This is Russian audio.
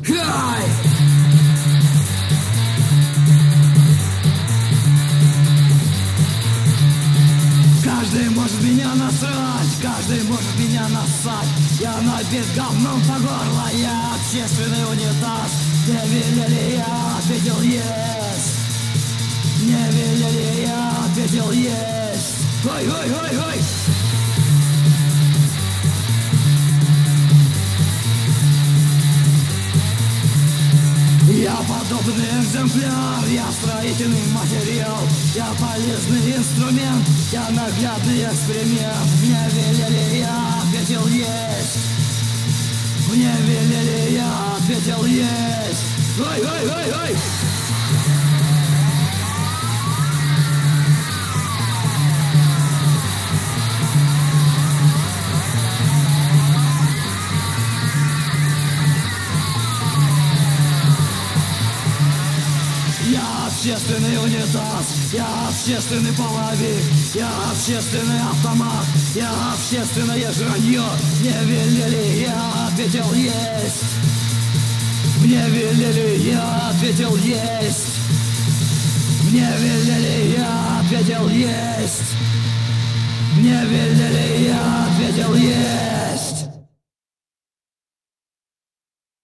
Хай! Каждый может меня насрать, каждый может меня нассать. Я набит говном по горло, я общественный унитаз. Не велели, я ответил есть. Не велели, я ответил есть. Ой, ой, ой, ой. Я подобный экземпляр, я строительный материал, я полезный инструмент, я наглядный эксперимент. Мне велели, я ответил есть. Мне велели, я ответил есть. Ой, ой, ой, ой. Я общественный унитаз, я общественный половик, я общественный автомат, я общественное жранье. Мне велели, я ответил есть. Мне велели, я ответил есть. Мне велели, я ответил есть. Мне велели, я ответил есть.